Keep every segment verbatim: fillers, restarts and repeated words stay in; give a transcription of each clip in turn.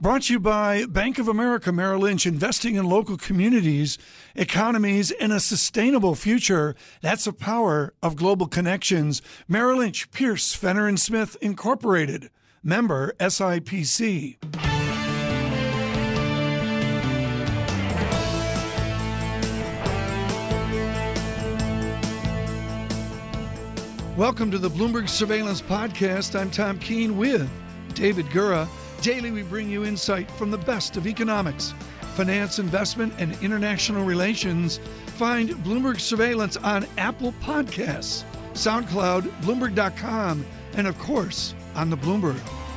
Brought to you by Bank of America Merrill Lynch, investing in local communities, economies, and a sustainable future. That's the power of global connections. Merrill Lynch, Pierce, Fenner and Smith, Incorporated. Member S I P C. Welcome to the Bloomberg Surveillance Podcast. I'm Tom Keene with David Gura. Daily, we bring you insight from the best of economics, finance, investment, and international relations. Find Bloomberg Surveillance on Apple Podcasts, SoundCloud, Bloomberg dot com, and of course, on the Bloomberg.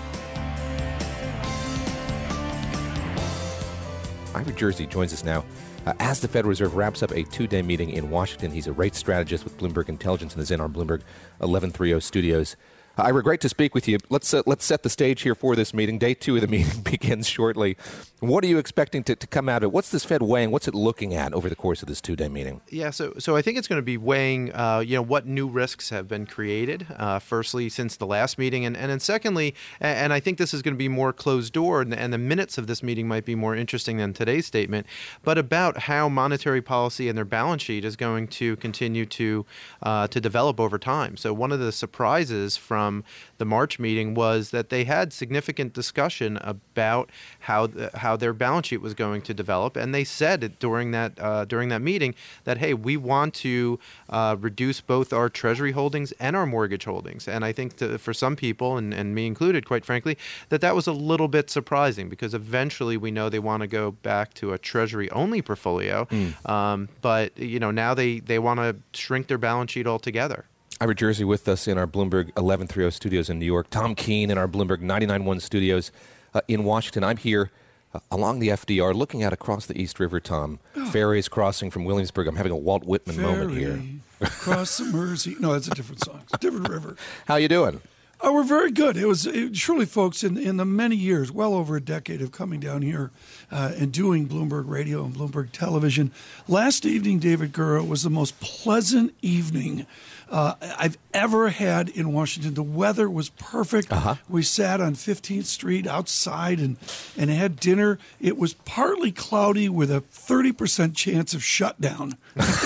Ira Jersey joins us now. Uh, as the Federal Reserve wraps up a two-day meeting in Washington, he's a rate strategist with Bloomberg Intelligence and is in our Bloomberg eleven thirty studios. Uh, Ira, great to speak with you. Let's uh, let's set the stage here for this meeting. Day two of the meeting begins shortly. What are you expecting to, to come out of it? What's this Fed weighing? What's it looking at over the course of this two-day meeting? Yeah, so so I think it's going to be weighing, uh, you know, what new risks have been created, uh, firstly, since the last meeting, and, and then secondly, and, and I think this is going to be more closed door, and, and the minutes of this meeting might be more interesting than today's statement, but about how monetary policy and their balance sheet is going to continue to uh, to develop over time. So one of the surprises from the March meeting was that they had significant discussion about how the, how their balance sheet was going to develop, and they said it during that uh, during that meeting that, hey, we want to uh, reduce both our Treasury holdings and our mortgage holdings. And I think to, for some people, and, and me included, quite frankly, that that was a little bit surprising, because eventually we know they want to go back to a Treasury-only portfolio, mm. um, but you know now they, they want to shrink their balance sheet altogether. Ira Jersey with us in our Bloomberg eleven thirty studios in New York. Tom Keene in our Bloomberg ninety-nine point one studios uh, in Washington. I'm here uh, along the F D R looking out across the East River, Tom. Oh. Ferries crossing from Williamsburg. I'm having a Walt Whitman Ferry, moment here. Across the Mersey. No, that's a different song. It's a different river. How you doing? Oh, we're very good. It was it, surely, folks, in, in the many years, well over a decade of coming down here uh, and doing Bloomberg Radio and Bloomberg Television. Last evening, David Gura, was the most pleasant evening uh, I've ever had in Washington. The weather was perfect. Uh-huh. We sat on fifteenth Street outside and, and had dinner. It was partly cloudy with a thirty percent chance of shutdown.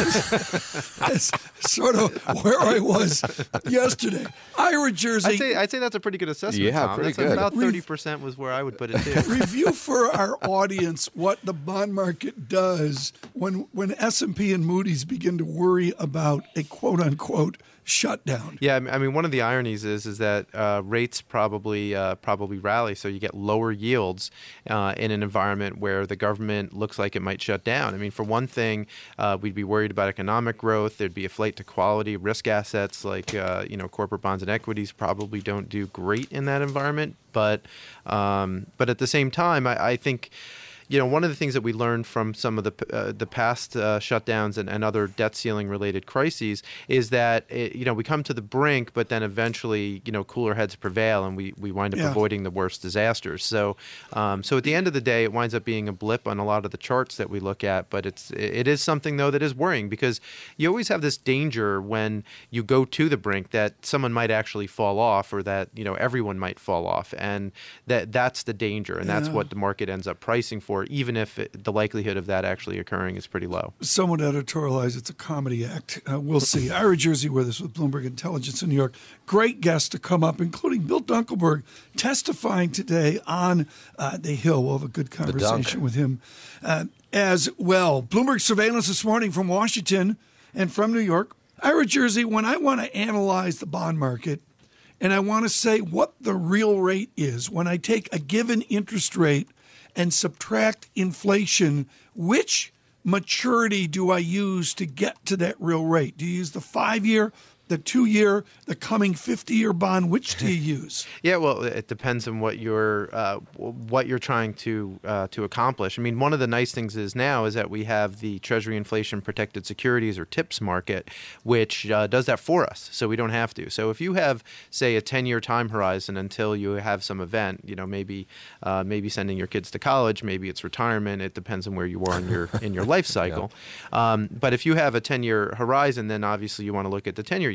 That's sort of where I was yesterday. Ira Jersey. I'd say, I'd say that's a pretty good assessment, yeah, Tom. pretty That's good. About thirty percent was where I would put it, too. Review for our audience what the bond market does when when S and P and Moody's begin to worry about a quote-unquote shutdown. Yeah, I mean, one of the ironies is is that uh, rates probably uh, probably rally, so you get lower yields uh, in an environment where the government looks like it might shut down. I mean, for one thing, uh, we'd be worried about economic growth. There'd be a flight to quality. Risk assets like uh, you know corporate bonds and equities probably don't do great in that environment. But um, but at the same time, I, I think. You know, one of the things that we learned from some of the uh, the past uh, shutdowns and, and other debt ceiling related crises is that, it, you know, we come to the brink, but then eventually, you know, cooler heads prevail and we, we wind up yeah. avoiding the worst disasters. So um, so at the end of the day, it winds up being a blip on a lot of the charts that we look at. But it's it is something, though, that is worrying, because you always have this danger when you go to the brink that someone might actually fall off, or that, you know, everyone might fall off. And that that's the danger. And that's yeah. what the market ends up pricing for, even if it, the likelihood of that actually occurring is pretty low. Someone editorialized it's a comedy act. Uh, we'll see. Ira Jersey with us with Bloomberg Intelligence in New York. Great guests to come up, including Bill Dunkelberg, testifying today on uh, the Hill. We'll have a good conversation with him uh, as well. Bloomberg Surveillance this morning from Washington and from New York. Ira Jersey, when I want to analyze the bond market and I want to say what the real rate is, when I take a given interest rate and subtract inflation, which maturity do I use to get to that real rate? Do you use the five-year, the two-year, the coming fifty-year bond? Which do you use? Yeah, well, it depends on what you're uh, what you're trying to uh, to accomplish. I mean, one of the nice things is now is that we have the Treasury Inflation Protected Securities, or TIPS market, which uh, does that for us, so we don't have to. So if you have, say, a ten-year time horizon until you have some event, you know, maybe uh, maybe sending your kids to college, maybe it's retirement. It depends on where you are in your in your life cycle. Yeah. Um, but if you have a ten-year horizon, then obviously you want to look at the ten-year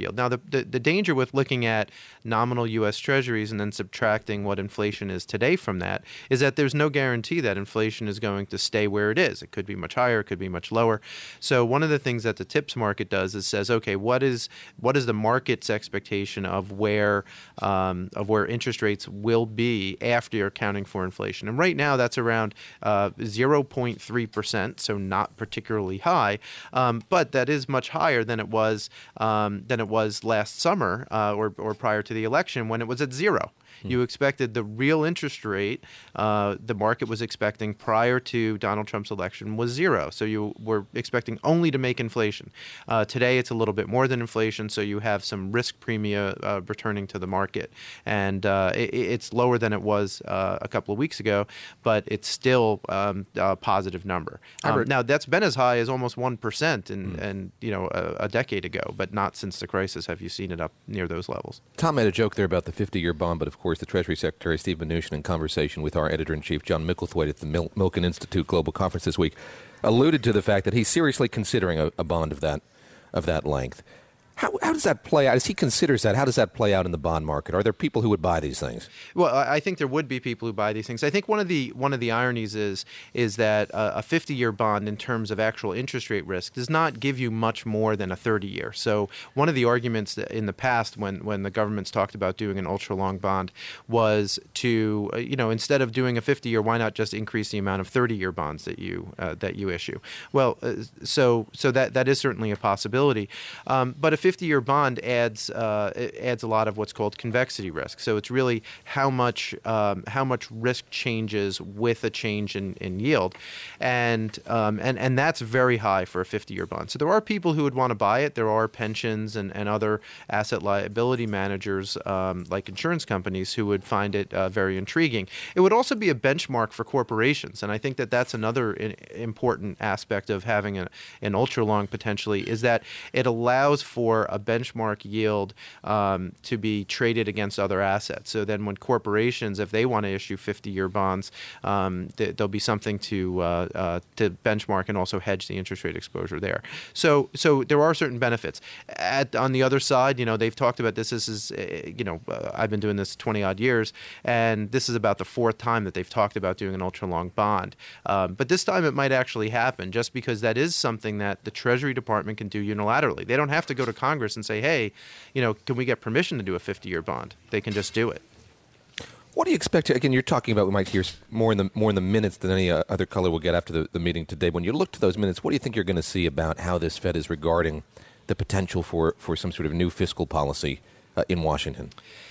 yield. Now, the, the, the danger with looking at nominal U S Treasuries and then subtracting what inflation is today from that is that there's no guarantee that inflation is going to stay where it is. It could be much higher, it could be much lower. So one of the things that the TIPS market does is says, okay, what is what is the market's expectation of where um, of where interest rates will be after you're accounting for inflation? And right now, that's around uh, zero point three percent, so not particularly high, um, but that is much higher than it was um, than it was last summer uh, or or prior to the election when it was at zero. You expected the real interest rate, uh, the market was expecting prior to Donald Trump's election was zero. So you were expecting only to make inflation. Uh, today, it's a little bit more than inflation, so you have some risk premia uh, returning to the market. And uh, it, it's lower than it was uh, a couple of weeks ago, but it's still um, a positive number. Um, now, that's been as high as almost one percent in, mm. in, you know, a, a decade ago, but not since the crisis have you seen it up near those levels. Tom made a joke there about the fifty-year bond, but of course, the Treasury Secretary, Steve Mnuchin, in conversation with our editor-in-chief, John Micklethwaite, at the Mil- Milken Institute Global Conference this week, alluded to the fact that he's seriously considering a, a bond of that of that length. How, how does that play out? As he considers that, how does that play out in the bond market? Are there people who would buy these things? Well, I think there would be people who buy these things. I think one of the one of the ironies is is that a fifty-year bond, in terms of actual interest rate risk, does not give you much more than a thirty-year. So one of the arguments that in the past, when when the governments talked about doing an ultra-long bond, was to uh, you know instead of doing a fifty-year, why not just increase the amount of thirty-year bonds that you uh, that you issue? Well, uh, so so that that is certainly a possibility, um, but if fifty-year bond adds uh, adds a lot of what's called convexity risk. So it's really how much um, how much risk changes with a change in, in yield, and um, and and that's very high for a fifty-year bond. So there are people who would want to buy it. There are pensions and, and other asset liability managers um, like insurance companies who would find it uh, very intriguing. It would also be a benchmark for corporations, and I think that that's another in, important aspect of having a, an ultra long potentially is that it allows for a benchmark yield um, to be traded against other assets. So then when corporations, if they want to issue fifty-year bonds, um, th- there'll be something to uh, uh, to benchmark and also hedge the interest rate exposure there. So so there are certain benefits. At, on the other side, you know, they've talked about this. This is, uh, you know, uh, I've been doing this twenty odd years, and this is about the fourth time that they've talked about doing an ultra long bond. Um, but this time it might actually happen just because that is something that the Treasury Department can do unilaterally. They don't have to go to Congress and say, hey, you know, can we get permission to do a fifty-year bond? They can just do it. What do you expect? To, again, you're talking about we might hear more in the more in the minutes than any uh, other color we'll get after the, the meeting today. When you look to those minutes, what do you think you're going to see about how this Fed is regarding the potential for, for some sort of new fiscal policy uh, in Washington?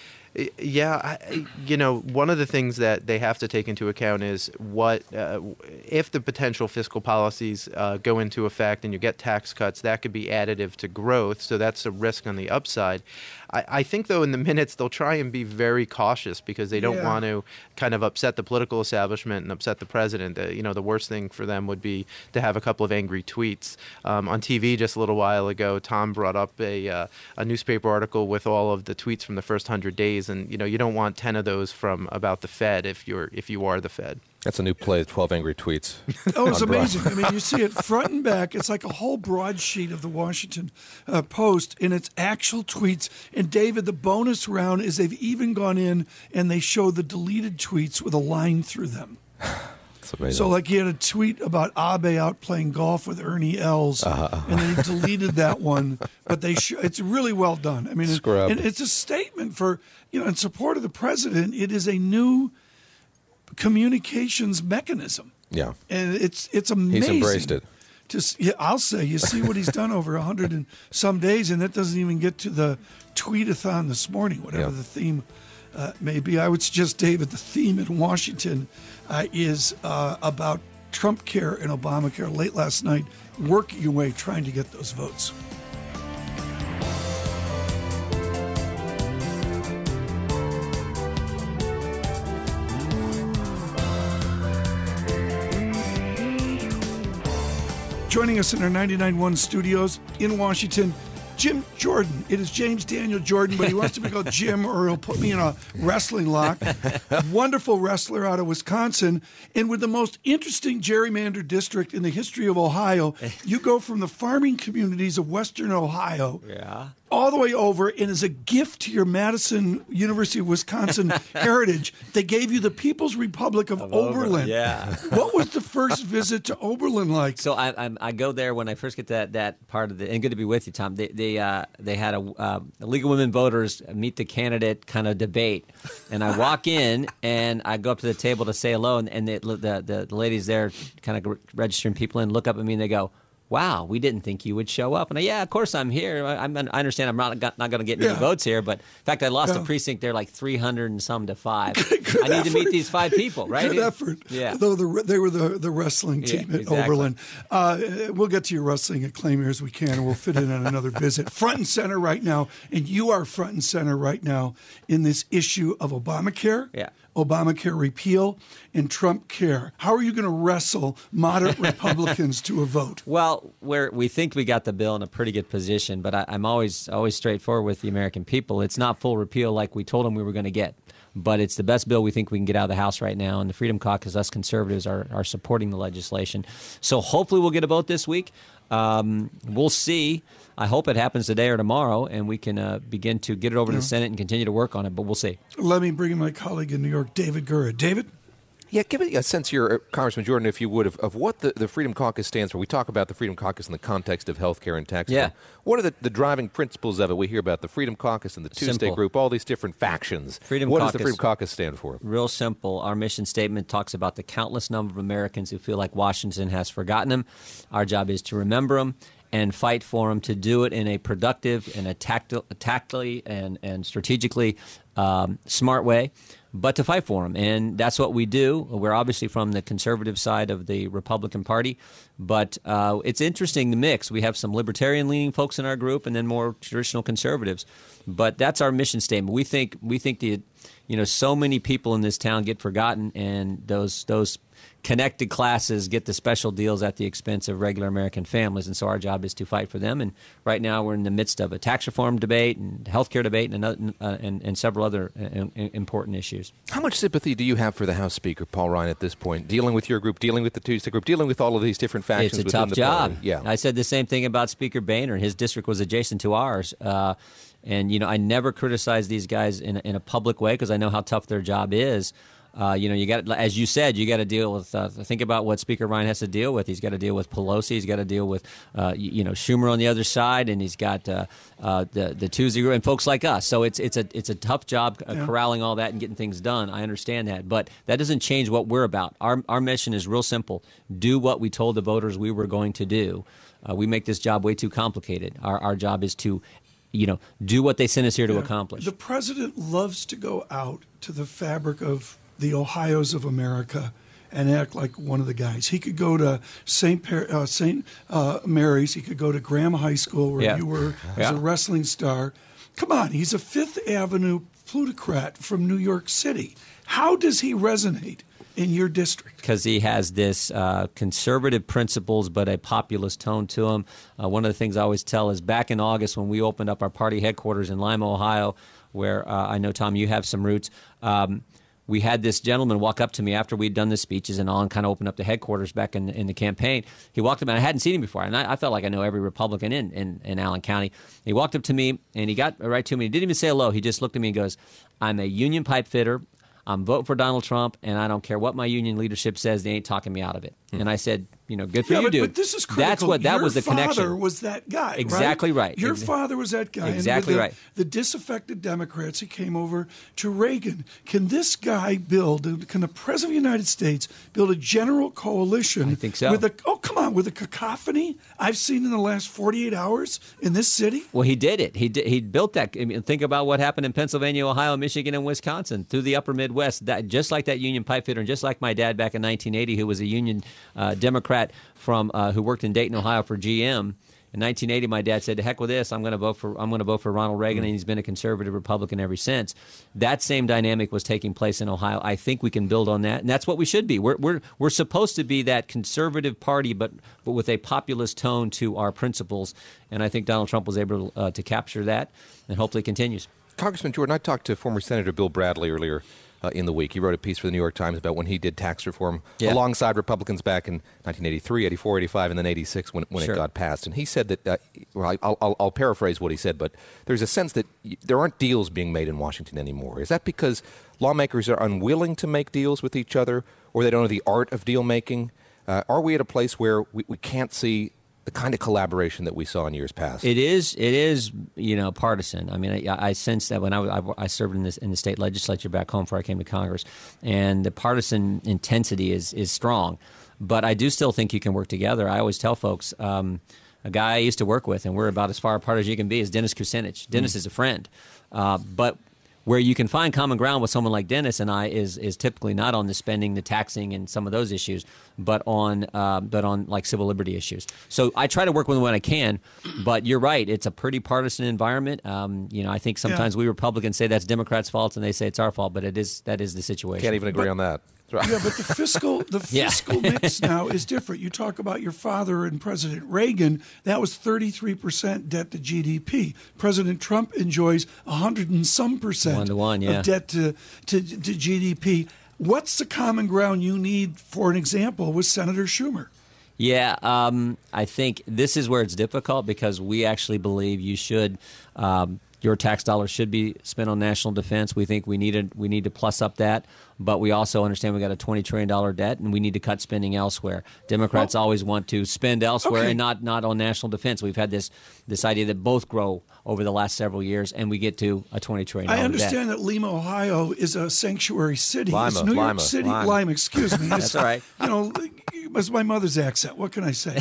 Yeah, I, you know, one of the things that they have to take into account is what uh, if the potential fiscal policies uh, go into effect and you get tax cuts, that could be additive to growth. So that's a risk on the upside. I, I think, though, in the minutes, they'll try and be very cautious because they don't yeah. want to kind of upset the political establishment and upset the president. Uh, you know, the worst thing for them would be to have a couple of angry tweets. Um, on T V just a little while ago, Tom brought up a, uh, a newspaper article with all of the tweets from the first hundred days. And, you know, you don't want ten of those from about the Fed if you're if you are the Fed. That's a new play, twelve Angry Tweets. Oh, it's amazing. I mean, you see it front and back. It's like a whole broadsheet of the Washington uh, Post, and it's actual tweets. And, David, the bonus round is they've even gone in and they show the deleted tweets with a line through them. That's amazing. So, like, he had a tweet about Abe out playing golf with Ernie Els, uh-huh. and they deleted that one. But they sh- it's really well done. I mean, it, and it's a statement for, you know, in support of the president. It is a new communications mechanism. Yeah. And it's it's amazing. He's embraced it. Just, yeah, I'll say, you see what he's done over a hundred and some days, and that doesn't even get to the tweet-a-thon this morning, whatever yeah. the theme uh, may be. I would suggest, David, the theme in Washington uh, is uh, about Trump care and Obamacare. Late last night, working your way, trying to get those votes. Joining us in our ninety-nine point one studios in Washington, Jim Jordan. It is James Daniel Jordan, but he wants to be called Jim or he'll put me in a wrestling lock. Wonderful wrestler out of Wisconsin. And with the most interesting gerrymandered district in the history of Ohio, you go from the farming communities of western Ohio yeah. all the way over, and as a gift to your Madison University of Wisconsin heritage, they gave you the People's Republic of, of Oberlin. Oberlin. Yeah. What was the first visit to Oberlin like? So I, I I go there when I first get that that part of the, and good to be with you, Tom. They they uh, they had a, uh, a League of Women Voters meet the candidate kind of debate, and I walk in and I go up to the table to say hello, and, and the, the the ladies there kind of registering people in, look up at me and they go, wow, we didn't think you would show up. And I, yeah, of course I'm here. I, I'm, I understand I'm not not going to get many yeah. votes here, but in fact, I lost yeah. a precinct there like three hundred and some to five. Good I need effort. to meet these five people, right? Good effort. Yeah. Though the, they were the, the wrestling team yeah, at exactly. Oberlin. Uh, we'll get to your wrestling at Claim Here as we can, and we'll fit in on another visit. Front and center right now, and you are front and center right now in this issue of Obamacare. Yeah. Obamacare repeal and Trump care. How are you going to wrestle moderate Republicans to a vote? Well, we're, we think we got the bill in a pretty good position, but I, I'm always always straightforward with the American people. It's not full repeal like we told them we were going to get, but it's the best bill we think we can get out of the House right now, and the Freedom Caucus, us conservatives, are, are supporting the legislation. So hopefully we'll get a vote this week. Um, we'll see. I hope it happens today or tomorrow, and we can uh, begin to get it over yeah. to the Senate and continue to work on it, but we'll see. Let me bring in my colleague in New York, David Gura. David? Yeah, give me a sense here, uh, Congressman Jordan, if you would, of, of what the, the Freedom Caucus stands for. We talk about the Freedom Caucus in the context of health care and tax Yeah. reform. What are the, the driving principles of it? We hear about the Freedom Caucus and the Tuesday Simple. Group, all these different factions. Freedom what Caucus. does the Freedom Caucus stand for? Real simple. Our mission statement talks about the countless number of Americans who feel like Washington has forgotten them. Our job is to remember them and fight for them, to do it in a productive and a tacti- tactily and, and strategically um, smart way, but to fight for them. And that's what we do. We're obviously from the conservative side of the Republican Party, but uh, it's interesting to mix. We have some libertarian-leaning folks in our group and then more traditional conservatives. But that's our mission statement. We think we think the you know so many people in this town get forgotten, and those those connected classes get the special deals at the expense of regular American families, and so our job is to fight for them. And right now we're in the midst of a tax reform debate and health care debate and, another, uh, and, and several other uh, important issues. How much sympathy do you have for the House Speaker, Paul Ryan, at this point, dealing with your group, dealing with the Tuesday Group, dealing with all of these different factions It's a within tough the job. party? Yeah. I said the same thing about Speaker Boehner. His district was adjacent to ours. Uh, and, you know, I never criticize these guys in, in a public way because I know how tough their job is. Uh, you know, you got, as you said, you got to deal with. Uh, think about what Speaker Ryan has to deal with. He's got to deal with Pelosi. He's got to deal with, uh, you, you know, Schumer on the other side, and he's got uh, uh, the the Tuesday Group and folks like us. So it's it's a it's a tough job uh, Yeah. corralling all that and getting things done. I understand that, but that doesn't change what we're about. Our our mission is real simple: do what we told the voters we were going to do. Uh, we make this job way too complicated. Our our job is to, you know, do what they sent us here to Yeah. accomplish. The president loves to go out to the fabric of the Ohios of America and act like one of the guys. He could go to Saint Per- uh, Saint uh, Mary's. He could go to Graham High School, where Yeah. you were Yeah. as a wrestling star. Come on, he's a Fifth Avenue plutocrat from New York City. How does he resonate in your district? Because he has this uh, conservative principles but a populist tone to him. Uh, one of the things I always tell is back in August when we opened up our party headquarters in Lima, Ohio, where uh, I know, Tom, you have some roots, um, we had this gentleman walk up to me after we'd done the speeches and all and kind of opened up the headquarters back in, in the campaign. He walked up, and I hadn't seen him before, and I, I felt like I know every Republican in, in, in Allen County. He walked up to me, and he got right to me. He didn't even say hello. He just looked at me and goes, I'm a union pipe fitter. I'm voting for Donald Trump, and I don't care what my union leadership says. They ain't talking me out of it. Hmm. And I said, you know, good for yeah, you, but, dude. but this is critical. That's what that Your was the connection. Your father was that guy. Exactly right. right. Your Exa- father was that guy. Exactly and with the, right. The disaffected Democrats, he came over to Reagan. Can this guy build? Can the president of the United States build a general coalition? I think so. With a oh come on, with a cacophony I've seen in the last forty-eight hours in this city. Well, he did it. He did, he built that. I mean, think about what happened in Pennsylvania, Ohio, Michigan, and Wisconsin through the upper Midwest. That just like that union pipe fitter, and just like my dad back in nineteen eighty, who was a union uh, Democrat from uh, who worked in Dayton, Ohio for G M. In nineteen eighty, my dad said, "To heck with this! I'm going to vote for I'm going to vote for Ronald Reagan," mm-hmm. and he's been a conservative Republican ever since. That same dynamic was taking place in Ohio. I think we can build on that, and that's what we should be. We're we're we're supposed to be that conservative party, but but with a populist tone to our principles. And I think Donald Trump was able uh, to capture that, and hopefully continues. Congressman Jordan, I talked to former Senator Bill Bradley earlier uh, in the week. He wrote a piece for the New York Times about when he did tax reform Yeah. alongside Republicans back in nineteen eighty-three, eighty-four, eighty-five, and then eighty-six when, when Sure. it got passed. And he said that, uh, well, I'll, I'll, I'll paraphrase what he said, but there's a sense that y- there aren't deals being made in Washington anymore. Is that because lawmakers are unwilling to make deals with each other, or they don't know the art of deal making? Uh, are we at a place where we, we can't see the kind of collaboration that we saw in years past? It is, it is, you know, partisan. I mean, I, I sense that when I, I, I served in this in the state legislature back home before I came to Congress, and the partisan intensity is is strong. But I do still think you can work together. I always tell folks, um, a guy I used to work with, and we're about as far apart as you can be, is Dennis Kucinich. Dennis mm. is a friend, uh, but where you can find common ground with someone like Dennis and I is is typically not on the spending, the taxing, and some of those issues, but on uh, but on like civil liberty issues. So I try to work with them when I can, but you're right, it's a pretty partisan environment. Um, you know, I think sometimes yeah. we Republicans say that's Democrats' fault, and they say it's our fault, but it is that is the situation. Can't even agree but, on that. Yeah, but the fiscal the Yeah. fiscal mix now is different. You talk about your father and President Reagan. That was thirty-three percent debt to G D P. President Trump enjoys one hundred and some percent One to one, yeah. of debt to, to, to G D P. What's the common ground you need, for an example, with Senator Schumer? Yeah, um, I think this is where it's difficult because we actually believe you should um, your tax dollars should be spent on national defense. We think we need to, we need to plus up that, but we also understand we got a twenty trillion dollars debt and we need to cut spending elsewhere. Democrats well, always want to spend elsewhere okay. and not, not on national defense. We've had this this idea that both grow over the last several years, and we get to a twenty trillion dollars I understand debt. that Lima, Ohio is a sanctuary city. Lima, it's New Lima, York City. Lima. Lima, excuse me. That's all right. You know, it's my mother's accent. What can I say?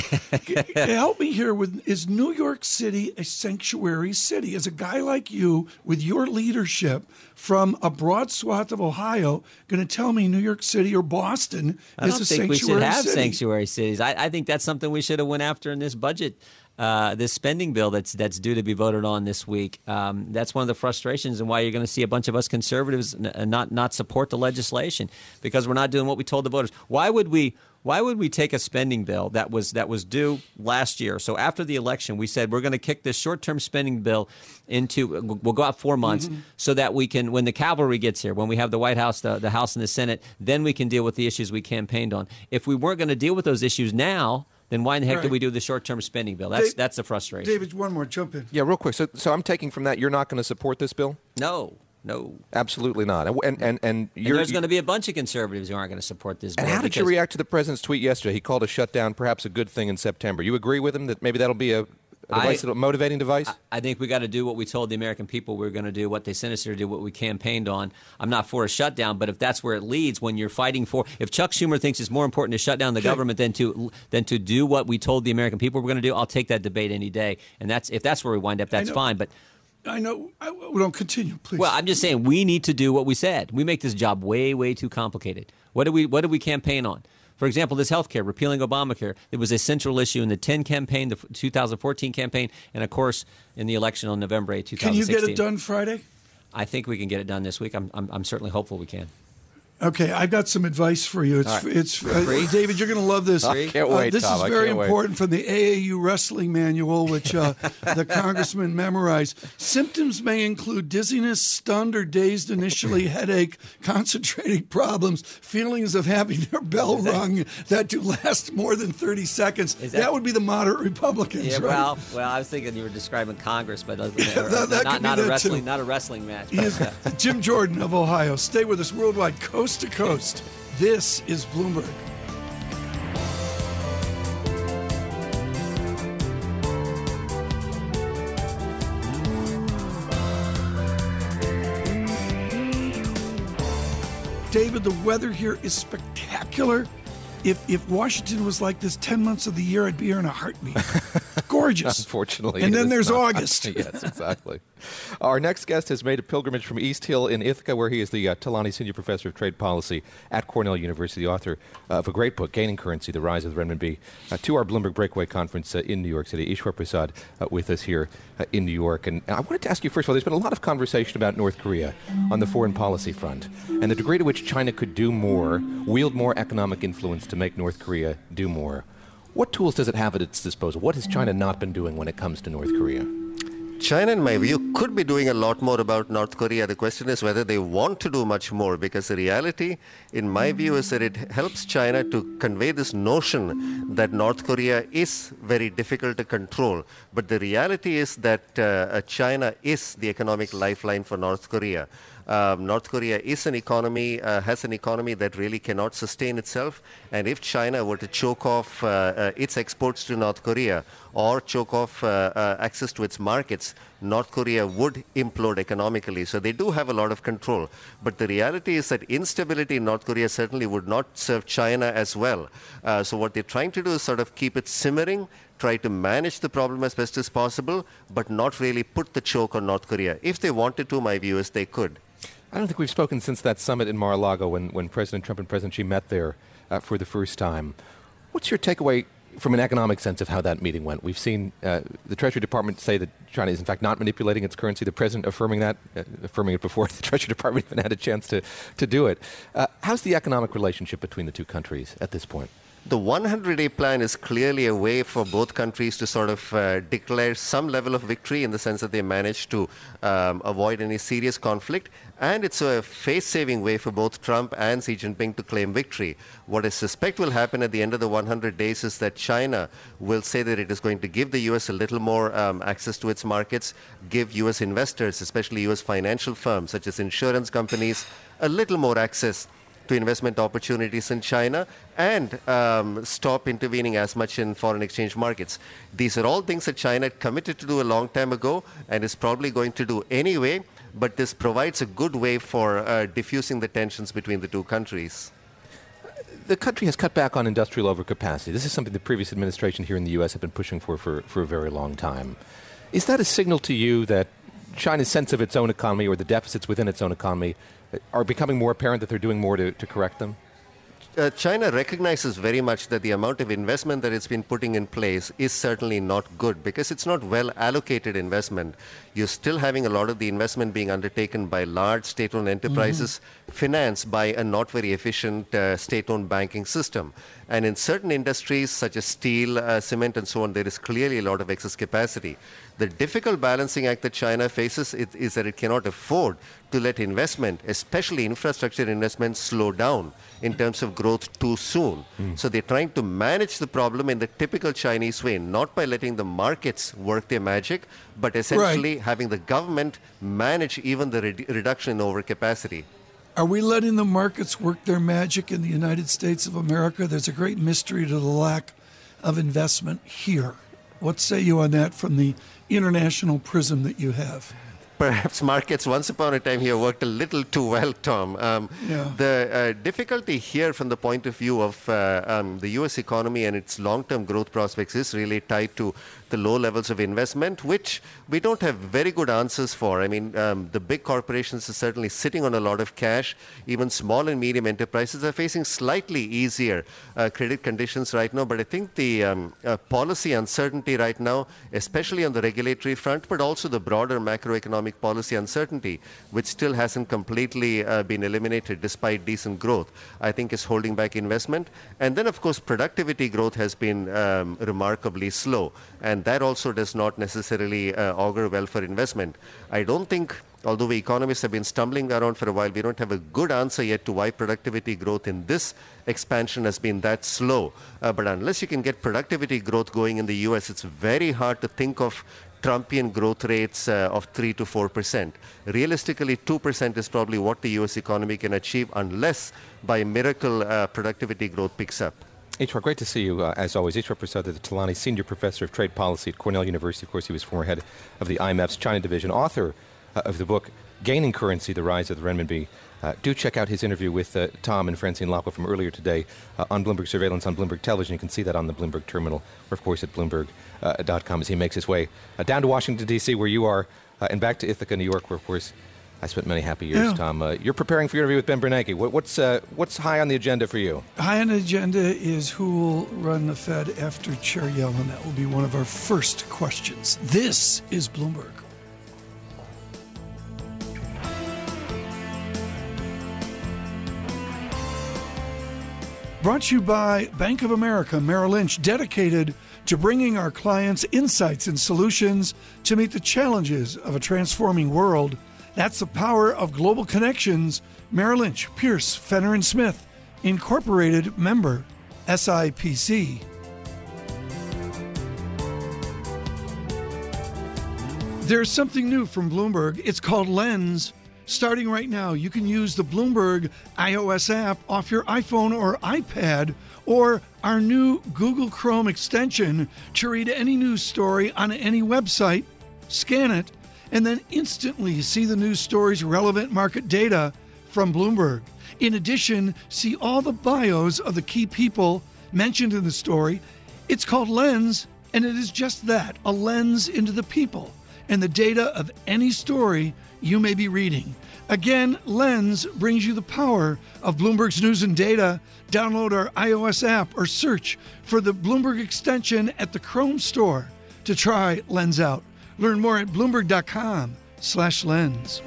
Help me here with, is New York City a sanctuary city? Is a guy like you, with your leadership from a broad swath of Ohio, going to tell me New York City or Boston I is don't a think sanctuary we should have city? sanctuary cities. I, I think that's something we should have went after in this budget. Uh, this spending bill that's that's due to be voted on this week. Um, that's one of the frustrations and why you're going to see a bunch of us conservatives n- not not support the legislation, because we're not doing what we told the voters. Why would we? Why would we take a spending bill that was that was due last year? So after the election, we said we're going to kick this short-term spending bill into. We'll go out four months mm-hmm. so that we can, when the cavalry gets here, when we have the White House, the, the House, and the Senate, then we can deal with the issues we campaigned on. If we weren't going to deal with those issues now, then why in the heck right. did we do the short-term spending bill? That's Dave, that's the frustration. David, one more, jump in. Yeah, real quick. So, so I'm taking from that you're not going to support this bill? No, no. Absolutely not. And and and, and, you're, and there's going to be a bunch of conservatives who aren't going to support this bill. And how did you because- react to the president's tweet yesterday? He called a shutdown perhaps a good thing in September. You agree with him that maybe that'll be a, a, device, I, a motivating device? I think we got to do what we told the American people we were going to do, what they sent us here to do, what we campaigned on. I'm not for a shutdown, but if that's where it leads, when you're fighting for, if Chuck Schumer thinks it's more important to shut down the okay. government than to than to do what we told the American people we're going to do, I'll take that debate any day. And that's if that's where we wind up, that's fine. But I know. I, we don't continue, please. well, I'm just saying we need to do what we said. We make this job way, way too complicated. What do we What do we campaign on? For example, this health care, repealing Obamacare, it was a central issue in the ten campaign, the two thousand fourteen campaign, and, of course, in the election on November eighth, two thousand sixteen. Can you get it done Friday? I think we can get it done this week. I'm, I'm, I'm certainly hopeful we can. Okay, I've got some advice for you. It's, right. it's uh, David, you're going to love this. I can't wait, uh, this Tom. is I very can't wait. important from the A A U Wrestling Manual, which uh, the congressman memorized. Symptoms may include dizziness, stunned or dazed initially, headache, concentrating problems, feelings of having their bell rung that do last more than thirty seconds. That, that would be the moderate Republicans, Yeah, right? well, well, I was thinking you were describing Congress, but uh, Yeah, that- that not, could be not a that wrestling, too. not a wrestling match. He is Jim Jordan of Ohio. Stay with us worldwide, coast to coast. This is Bloomberg. David, the weather here is spectacular. If if Washington was like this ten months of the year, I'd be here in a heartbeat. Gorgeous. Unfortunately. And it then is there's not. August. Yes, exactly. Our next guest has made a pilgrimage from East Hill in Ithaca, where he is the uh, Talani Senior Professor of Trade Policy at Cornell University, author uh, of a great book, Gaining Currency, The Rise of the Renminbi, uh, to our Bloomberg Breakaway Conference uh, in New York City. Ishwar Prasad uh, with us here uh, in New York. And I wanted to ask you, first of all, there's been a lot of conversation about North Korea on the foreign policy front and the degree to which China could do more, wield more economic influence to make North Korea do more. What tools does it have at its disposal? What has China not been doing when it comes to North Korea? China, in my view, could be doing a lot more about North Korea. The question is whether they want to do much more, because the reality, in my view, is that it helps China to convey this notion that North Korea is very difficult to control. But the reality is that uh, China is the economic lifeline for North Korea. Um, North Korea is an economy, uh, has an economy that really cannot sustain itself. And if China were to choke off uh, uh, its exports to North Korea or choke off uh, uh, access to its markets, North Korea would implode economically. So they do have a lot of control. But the reality is that instability in North Korea certainly would not serve China as well. Uh, so what they're trying to do is sort of keep it simmering, try to manage the problem as best as possible, but not really put the choke on North Korea. If they wanted to, my view is they could. I don't think we've spoken since that summit in Mar-a-Lago when, when President Trump and President Xi met there uh, for the first time. What's your takeaway from an economic sense of how that meeting went? We've seen uh, the Treasury Department say that China is in fact not manipulating its currency. The President affirming that, uh, affirming it before the Treasury Department even had a chance to, to do it. Uh, how's the economic relationship between the two countries at this point? The one hundred day plan is clearly a way for both countries to sort of uh, declare some level of victory in the sense that they managed to um, avoid any serious conflict. And it's a face-saving way for both Trump and Xi Jinping to claim victory. What I suspect will happen at the end of the one hundred days is that China will say that it is going to give the U S a little more um, access to its markets, give U S investors, especially U S financial firms such as insurance companies, a little more access to investment opportunities in China, and um, stop intervening as much in foreign exchange markets. These are all things that China committed to do a long time ago and is probably going to do anyway, but this provides a good way for uh, diffusing the tensions between the two countries. The country has cut back on industrial overcapacity. This is something the previous administration here in the U S have been pushing for, for for a very long time. Is that a signal to you that China's sense of its own economy or the deficits within its own economy are becoming more apparent, that they're doing more to, to correct them? Uh, China recognizes very much that the amount of investment that it's been putting in place is certainly not good, because it's not well allocated investment. You're still having a lot of the investment being undertaken by large state-owned enterprises, mm-hmm. financed by a not very efficient uh, state-owned banking system. And in certain industries such as steel, uh, cement and so on, there is clearly a lot of excess capacity. The difficult balancing act that China faces is, is that it cannot afford to let investment, especially infrastructure investment, slow down in terms of growth too soon. Mm. So they're trying to manage the problem in the typical Chinese way, not by letting the markets work their magic, but essentially right. having the government manage even the re- reduction in overcapacity. Are we letting the markets work their magic in the United States of America? There's a great mystery to the lack of investment here. What say you on that from the international prism that you have? Perhaps markets once upon a time here worked a little too well, Tom. Um, yeah. The uh, difficulty here from the point of view of uh, um, the U S economy and its long-term growth prospects is really tied to the low levels of investment, which we don't have very good answers for. I mean, um, the big corporations are certainly sitting on a lot of cash. Even small and medium enterprises are facing slightly easier uh, credit conditions right now. But I think the um, uh, policy uncertainty right now, especially on the regulatory front, but also the broader macroeconomic policy uncertainty, which still hasn't completely uh, been eliminated despite decent growth, I think is holding back investment. And then, of course, productivity growth has been um, remarkably slow. And that also does not necessarily uh, augur well for investment. I don't think, although we economists have been stumbling around for a while, we don't have a good answer yet to why productivity growth in this expansion has been that slow. Uh, but unless you can get productivity growth going in the U S, it's very hard to think of Trumpian growth rates uh, of three to four percent. Realistically, two percent is probably what the U S economy can achieve unless by miracle uh, productivity growth picks up. H R, great to see you, uh, as always. H R Prasad Talani, Senior Professor of Trade Policy at Cornell University. Of course, he was former head of the I M F's China Division, author uh, of the book, Gaining Currency, The Rise of the Renminbi. Uh, do check out his interview with uh, Tom and Francine Lacqua from earlier today uh, on Bloomberg Surveillance on Bloomberg Television. You can see that on the Bloomberg Terminal, or of course at Bloomberg dot com uh, as he makes his way uh, down to Washington, D C, where you are, uh, and back to Ithaca, New York, where, of course, I spent many happy years, yeah. Tom. Uh, you're preparing for your interview with Ben Bernanke. What, what's uh, what's high on the agenda for you? High on the agenda is who will run the Fed after Chair Yellen. That will be one of our first questions. This is Bloomberg. Brought to you by Bank of America Merrill Lynch, dedicated to bringing our clients insights and solutions to meet the challenges of a transforming world. That's the power of global connections. Merrill Lynch, Pierce, Fenner and Smith, Incorporated, member S I P C. There's something new from Bloomberg. It's called Lens. Starting right now, you can use the Bloomberg iOS app off your iPhone or iPad, or our new Google Chrome extension to read any news story on any website, scan it, and then instantly see the news story's relevant market data from Bloomberg. In addition, see all the bios of the key people mentioned in the story. It's called Lens, and it is just that, a lens into the people and the data of any story you may be reading. Again, Lens brings you the power of Bloomberg's news and data. Download our iOS app or search for the Bloomberg extension at the Chrome store to try Lens out. Learn more at Bloomberg.com slash lens.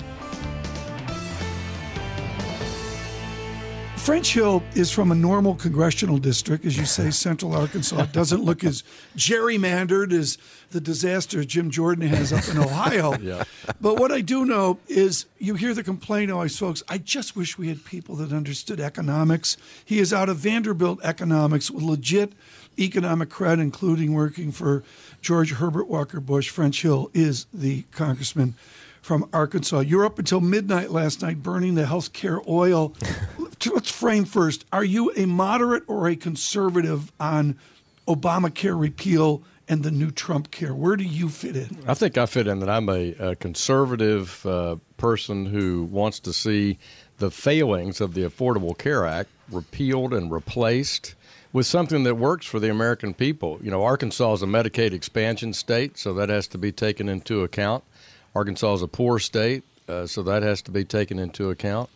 French Hill is from a normal congressional district, as you say, Central Arkansas. It doesn't look as gerrymandered as the disaster Jim Jordan has up in Ohio. Yeah. But what I do know is you hear the complaint always, folks, I just wish we had people that understood economics. He is out of Vanderbilt economics with legit economic cred, including working for George Herbert Walker Bush. French Hill is the congressman from Arkansas. You were up until midnight last night burning the health care oil. Let's frame first. Are you a moderate or a conservative on Obamacare repeal and the new Trump care? Where do you fit in? I think I fit in that I'm a, a conservative uh, person who wants to see the failings of the Affordable Care Act repealed and replaced with something that works for the American people. You know, Arkansas is a Medicaid expansion state, so that has to be taken into account. Arkansas is a poor state, uh, so that has to be taken into account.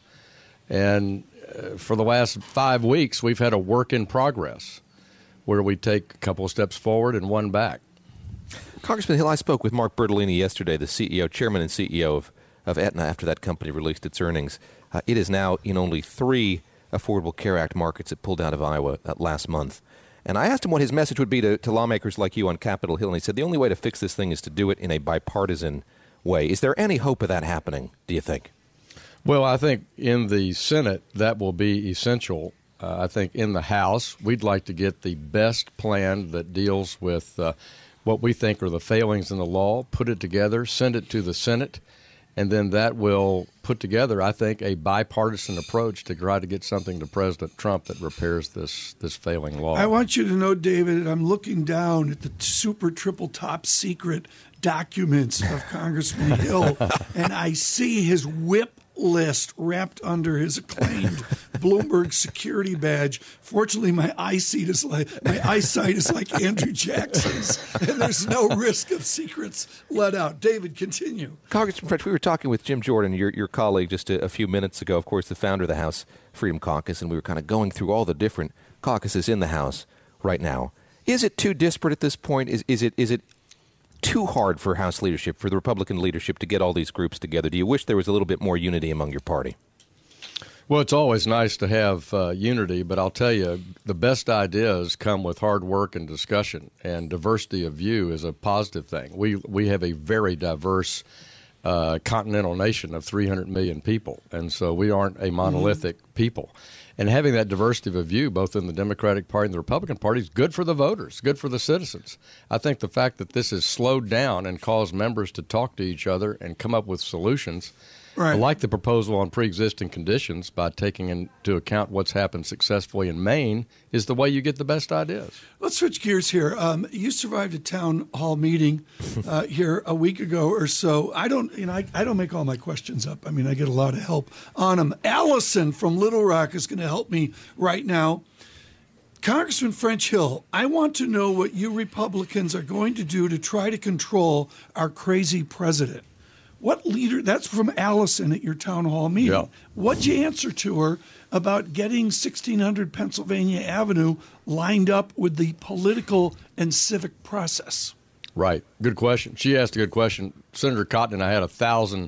And uh, for the last five weeks, we've had a work in progress where we take a couple of steps forward and one back. Congressman Hill, I spoke with Mark Bertolini yesterday, the C E O, chairman and C E O of, of Aetna, after that company released its earnings. Uh, it is now in only three Affordable Care Act markets it pulled out of Iowa uh, last month. And I asked him what his message would be to, to lawmakers like you on Capitol Hill, and he said the only way to fix this thing is to do it in a bipartisan way. Is there any hope of that happening, do you think? Well, I think in the Senate that will be essential. Uh, I think in the House we'd like to get the best plan that deals with uh, what we think are the failings in the law, put it together, send it to the Senate, and then that will put together, I think, a bipartisan approach to try to get something to President Trump that repairs this this failing law. I want you to know, David, I'm looking down at the super triple top secret documents of Congressman Hill, and I see his whip list wrapped under his acclaimed Bloomberg security badge. Fortunately, my eyesight is like my eyesight is like Andrew Jackson's, and there's no risk of secrets let out. David, continue. Congressman French, we were talking with Jim Jordan, your your colleague, just a, a few minutes ago. Of course, the founder of the House Freedom Caucus, and we were kind of going through all the different caucuses in the House right now. Is it too disparate at this point? Is is it is it too hard for House leadership, for the Republican leadership, to get all these groups together? Do you wish there was a little bit more unity among your party? Well, it's always nice to have uh, unity, but I'll tell you, the best ideas come with hard work and discussion, and diversity of view is a positive thing. We we have a very diverse uh, continental nation of three hundred million people, and so we aren't a monolithic mm-hmm. people. And having that diversity of view, both in the Democratic Party and the Republican Party, is good for the voters, good for the citizens. I think the fact that this has slowed down and caused members to talk to each other and come up with solutions, right. like the proposal on pre-existing conditions by taking into account what's happened successfully in Maine, is the way you get the best ideas. Let's switch gears here. Um, you survived a town hall meeting uh, here a week ago or so. I don't, you know, I, I don't make all my questions up. I mean, I get a lot of help on them. Allison from Little Rock is going to help me right now. Congressman French Hill, I want to know what you Republicans are going to do to try to control our crazy president. What leader, that's from Allison at your town hall meeting. Yeah. What'd you answer to her about getting sixteen hundred Pennsylvania Avenue lined up with the political and civic process? Right. Good question. She asked a good question. Senator Cotton and I had a thousand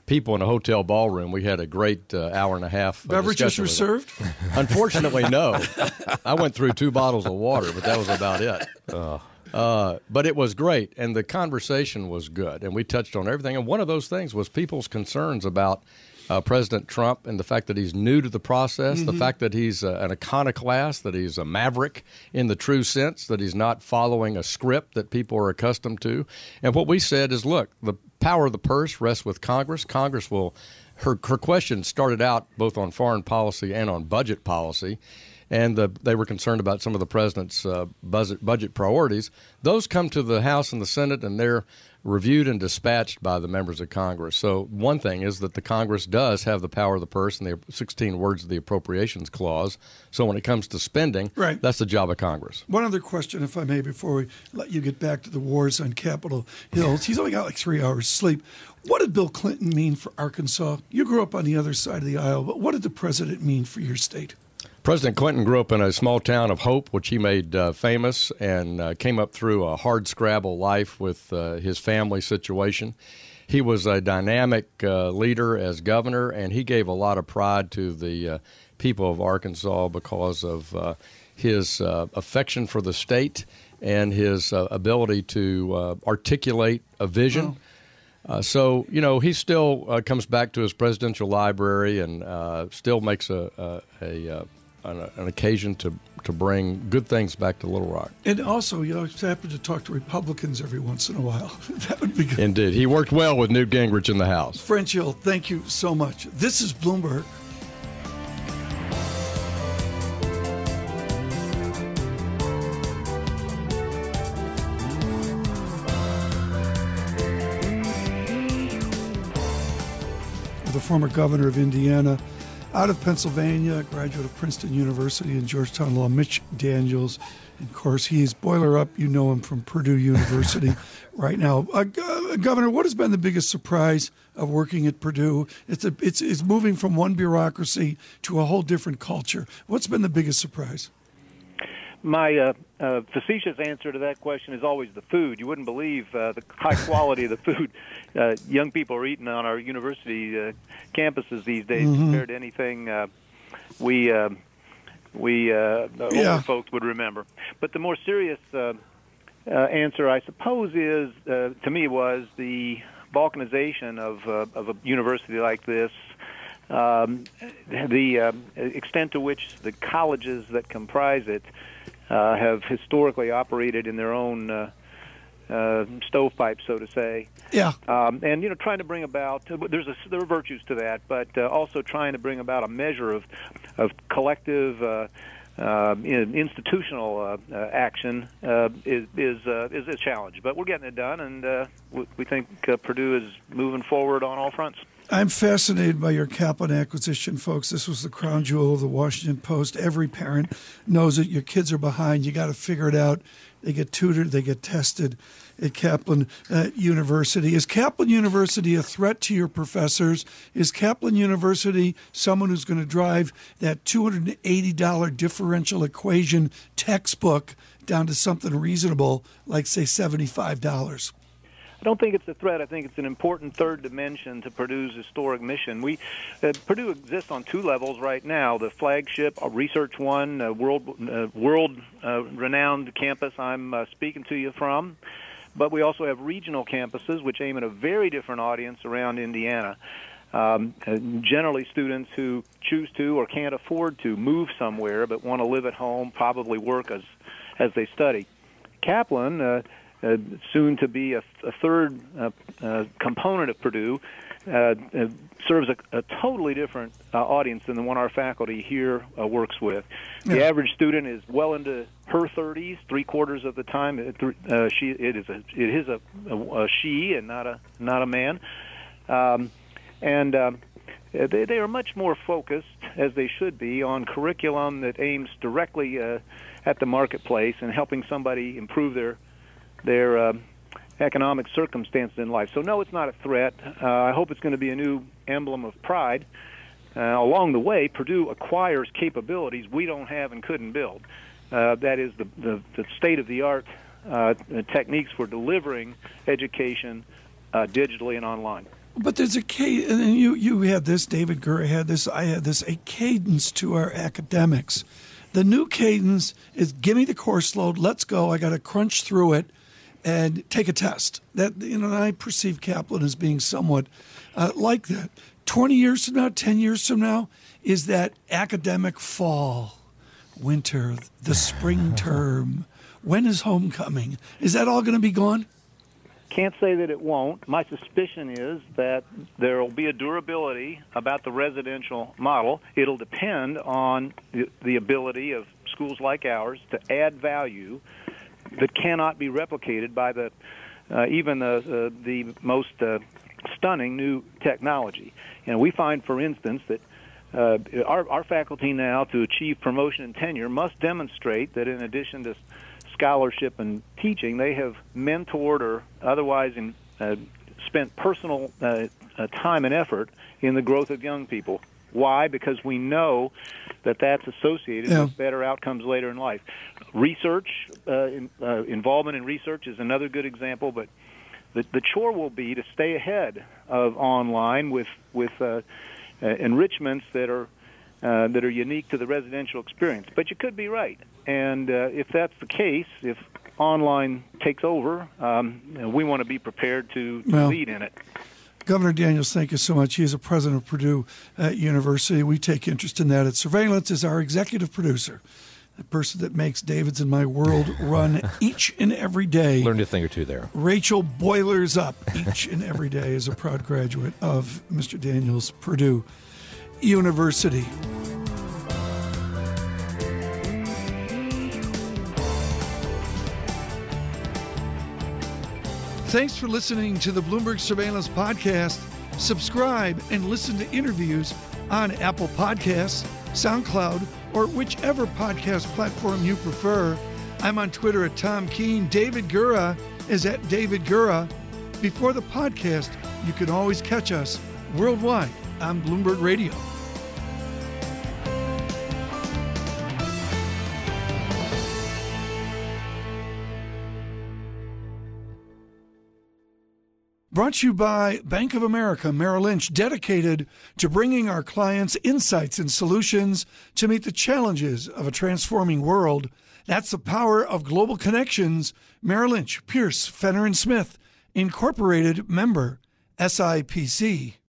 people in a hotel ballroom. We had a great uh, hour and a half. Uh, Beverages were served? Unfortunately, no. I went through two bottles of water, but that was about it. Oh. Uh, but it was great, and the conversation was good, and we touched on everything. And one of those things was people's concerns about uh, President Trump and the fact that he's new to the process, mm-hmm. the fact that he's uh, an iconoclast, that he's a maverick in the true sense, that he's not following a script that people are accustomed to. And what we said is, look, the power of the purse rests with Congress. Congress will – her her question started out both on foreign policy and on budget policy. And the, they were concerned about some of the president's uh, budget, budget priorities. Those come to the House and the Senate, and they're reviewed and dispatched by the members of Congress. So one thing is that the Congress does have the power of the purse and the sixteen words of the Appropriations Clause. So when it comes to spending, right. that's the job of Congress. One other question, if I may, before we let you get back to the wars on Capitol Hill. He's only got like three hours sleep. What did Bill Clinton mean for Arkansas? You grew up on the other side of the aisle, but what did the president mean for your state? President Clinton grew up in a small town of Hope, which he made uh, famous, and uh, came up through a hard-scrabble life with uh, his family situation. He was a dynamic uh, leader as governor, and he gave a lot of pride to the uh, people of Arkansas because of uh, his uh, affection for the state and his uh, ability to uh, articulate a vision. Oh. Uh, so, you know, he still uh, comes back to his presidential library and uh, still makes a, a, a, a An, an occasion to to bring good things back to Little Rock. And also, you know, he's happy to talk to Republicans every once in a while. That would be good. Indeed. He worked well with Newt Gingrich in the House. French Hill, thank you so much. This is Bloomberg. The former governor of Indiana, out of Pennsylvania, graduate of Princeton University and Georgetown Law, Mitch Daniels. And of course, he's boiler up. You know him from Purdue University right now. Uh, Governor, what has been the biggest surprise of working at Purdue? It's, a, it's, it's moving from one bureaucracy to a whole different culture. What's been the biggest surprise? My uh, uh, facetious answer to that question is always the food. You wouldn't believe uh, the high quality of the food uh, young people are eating on our university uh, campuses these days mm-hmm. compared to anything uh, we uh, we uh, older yeah. folks would remember. But the more serious uh, uh, answer, I suppose, is uh, to me was the balkanization of uh, of a university like this. Um, the uh, extent to which the colleges that comprise it uh, have historically operated in their own uh, uh, stovepipe, so to say. Yeah. Um, and you know, trying to bring about there's a, there are virtues to that, but uh, also trying to bring about a measure of of collective. Uh, Uh, institutional uh, uh, action uh, is is, uh, is a challenge, but we're getting it done, and uh, we, we think uh, Purdue is moving forward on all fronts. I'm fascinated by your Kaplan acquisition, folks. This was the crown jewel of the Washington Post. Every parent knows that your kids are behind. You got to figure it out. They get tutored. They get tested at Kaplan uh, University. Is Kaplan University a threat to your professors? Is Kaplan University someone who's going to drive that two hundred eighty dollars differential equation textbook down to something reasonable, like, say, seventy-five dollars? I don't think it's a threat. I think it's an important third dimension to Purdue's historic mission. We uh, Purdue exists on two levels right now: the flagship uh, Research One, uh, world uh, world uh, renowned campus I'm uh, speaking to you from. But we also have regional campuses, which aim at a very different audience around Indiana. Um, uh, generally, students who choose to or can't afford to move somewhere, but want to live at home, probably work as as they study. Kaplan. Uh, Uh, soon to be a, a third uh, uh, component of Purdue, uh, uh, serves a, a totally different uh, audience than the one our faculty here uh, works with. The yeah. average student is well into her thirties, three quarters of the time. It, uh, she it is a it is a, a, a she and not a not a man, um, and um, they they are much more focused, as they should be, on curriculum that aims directly uh, at the marketplace and helping somebody improve their their uh, economic circumstances in life. So, no, it's not a threat. Uh, I hope it's going to be a new emblem of pride. Uh, along the way, Purdue acquires capabilities we don't have and couldn't build. Uh, that is the, the, the state-of-the-art uh, techniques for delivering education uh, digitally and online. But there's a cadence, and you, you had this, David Gura had this, I had this, a cadence to our academics. The new cadence is give me the course load, let's go, I got to crunch through it and take a test. That, you know, I perceive Kaplan as being somewhat uh, like that. twenty years from now, ten years from now, is that academic fall, winter, the spring term. When is homecoming? Is that all going to be gone? Can't say that it won't. My suspicion is that there will be a durability about the residential model. It'll depend on the, the ability of schools like ours to add value that cannot be replicated by the uh, even the uh, the most uh, stunning new technology. And we find, for instance, that uh, our, our faculty now, to achieve promotion and tenure, must demonstrate that in addition to scholarship and teaching, they have mentored or otherwise in, uh, spent personal uh, uh, time and effort in the growth of young people. Why? Because we know that that's associated yeah. with better outcomes later in life. Research, uh, in, uh, involvement in research is another good example, but the, the chore will be to stay ahead of online with, with uh, uh, enrichments that are Uh, that are unique to the residential experience. But you could be right. And uh, if that's the case, if online takes over, um, you know, we want to be prepared to, to well, lead in it. Governor Daniels, thank you so much. He is a president of Purdue uh, University. We take interest in that. At Surveillance is our executive producer, the person that makes David's and my world run each and every day. Learned a thing or two there. Rachel boilers up each and every day as a proud graduate of Mister Daniels, Purdue University. Thanks for listening to the Bloomberg Surveillance Podcast. Subscribe and listen to interviews on Apple Podcasts, SoundCloud, or whichever podcast platform you prefer. I'm on Twitter at Tom Keene. David Gura is at David Gura. Before the podcast, you can always catch us worldwide on Bloomberg Radio. Brought to you by Bank of America Merrill Lynch, dedicated to bringing our clients insights and solutions to meet the challenges of a transforming world. That's the power of global connections. Merrill Lynch, Pierce, Fenner and Smith, Incorporated, member S I P C.